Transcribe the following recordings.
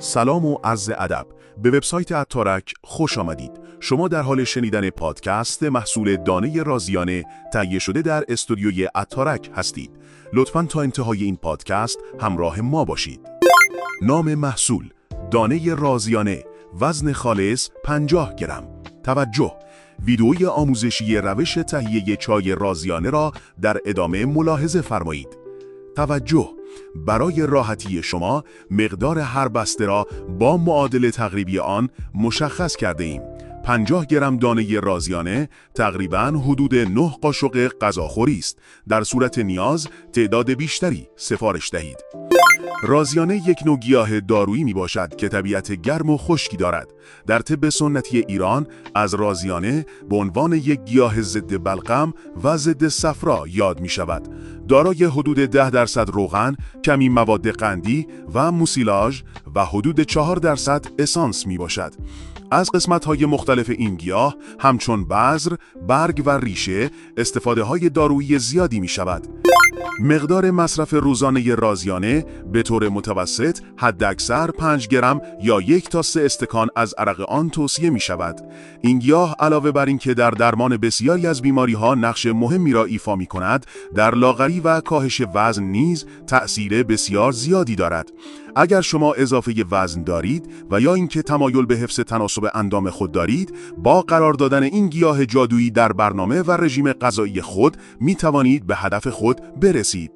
سلام و عرض ادب. به وبسایت اتارک خوش آمدید. شما در حال شنیدن پادکست محصول دانه رازیانه تهیه شده در استودیوی اتارک هستید. لطفاً تا انتهای این پادکست همراه ما باشید. نام محصول: دانه رازیانه، وزن خالص 50 گرم. توجه: ویدئوی آموزشی روش تهیه چای رازیانه را در ادامه ملاحظه فرمایید. توجه: برای راحتی شما مقدار هر بسته را با معادل تقریبی آن مشخص کرده ایم. 50 گرم دانه رازیانه تقریباً حدود 9 قاشق غذاخوری است. در صورت نیاز تعداد بیشتری سفارش دهید. رازیانه یک نوع گیاه دارویی می باشد که طبیعت گرم و خشکی دارد. در طب سنتی ایران از رازیانه به عنوان یک گیاه ضد بلغم و ضد صفرا یاد می شود. دارای حدود 10% روغن، کمی مواد قندی و موسیلاژ و حدود 4% اسانس می باشد. از قسمت‌های مختلف این گیاه همچون بذر، برگ و ریشه استفاده های دارویی زیادی می شود. مقدار مصرف روزانه رازیانه به طور متوسط حداکثر 5 گرم یا 1 تا 3 استکان از عرق آن توصیه می شود. این گیاه علاوه بر این که در درمان بسیاری از بیماری‌ها نقش مهمی را ایفا می کند، در لاغری و کاهش وزن نیز تأثیر بسیار زیادی دارد. اگر شما اضافه وزن دارید و یا اینکه تمایل به حفظ تناسب اندام خود دارید، با قرار دادن این گیاه جادویی در برنامه و رژیم غذایی خود می توانید به هدف خود برسید.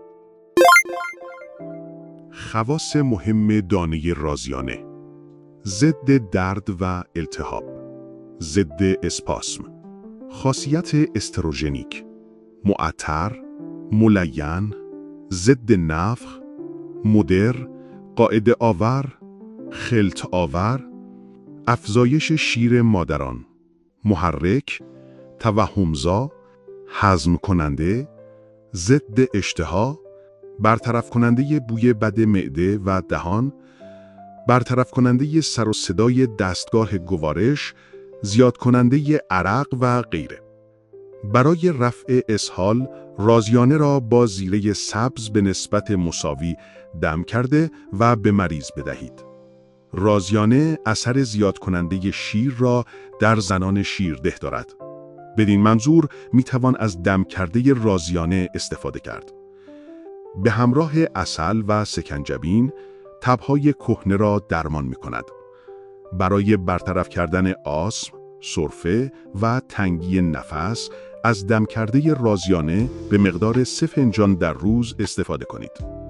خواص مهم دانه رازیانه: ضد درد و التهاب، ضد اسپاسم، خاصیت استروژنیک، معطر، ملین، ضد نفخ، مدر، قاعده آور، خلط آور، افزایش شیر مادران، محرک، توهمزا، هضم کننده، ضد اشتها، برطرف کننده بوی بد معده و دهان، برطرف کننده سر و صدای دستگاه گوارش، زیاد کننده عرق و غیره. برای رفع اسهال، رازیانه را با زیره سبز به نسبت مساوی دم کرده و به مریض بدهید. رازیانه اثر زیاد کننده شیر را در زنان شیرده دارد. بدین منظور می توان از دم کرده رازیانه استفاده کرد. به همراه عسل و سکنجبین، تب‌های کهنه را درمان می کند. برای برطرف کردن آسم، سرفه و تنگی نفس، از دم کرده رازیانه به مقدار 3 فنجان در روز استفاده کنید.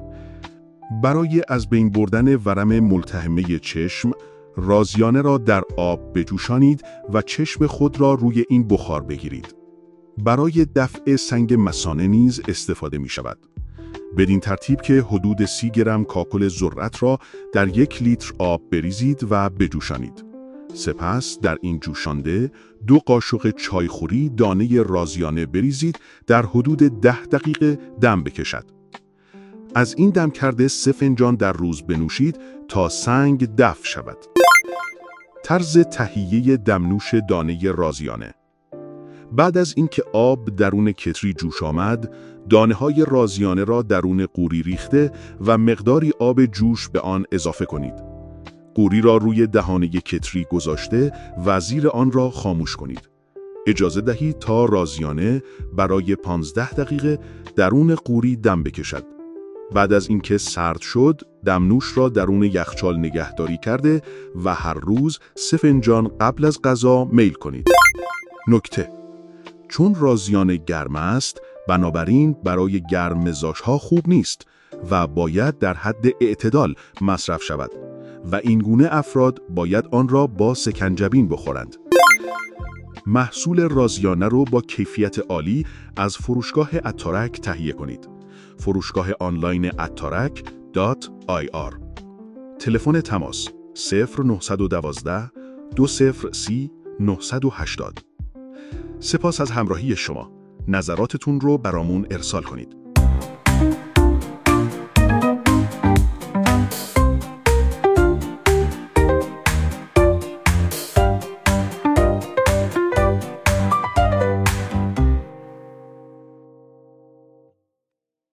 برای از بین بردن ورم ملتهمه چشم، رازیانه را در آب بجوشانید و چشم خود را روی این بخار بگیرید. برای دفع سنگ مثانه نیز استفاده می شود. بدین ترتیب که حدود 30 گرم کاکل ذرت را در 1 لیتر آب بریزید و بجوشانید. سپس در این جوشانده 2 قاشق چایخوری دانه رازیانه بریزید، در حدود 10 دقیقه دم بکشد. از این دم کرده 3 فنجان در روز بنوشید تا سنگ دفع شود. طرز تهیه دمنوش دانه رازیانه: بعد از اینکه آب درون کتری جوش آمد، دانه‌های رازیانه را درون قوری ریخته و مقداری آب جوش به آن اضافه کنید. قوری را روی دهانه کتری گذاشته و زیر آن را خاموش کنید. اجازه دهید تا رازیانه برای 15 دقیقه درون قوری دم بکشد. بعد از اینکه سرد شد، دمنوش را درون یخچال نگهداری کرده و هر روز 3 فنجان قبل از غذا میل کنید. نکته: چون رازیانه گرم است، بنابراین برای گرم مزاج‌ها خوب نیست و باید در حد اعتدال مصرف شود و این گونه افراد باید آن را با سکنجبین بخورند. محصول رازیانه رو با کیفیت عالی از فروشگاه اتارک تهیه کنید. فروشگاه آنلاین @atarak.ir. تلفن تماس 0912 2030 980. سپاس از همراهی شما. نظراتتون رو برامون ارسال کنید.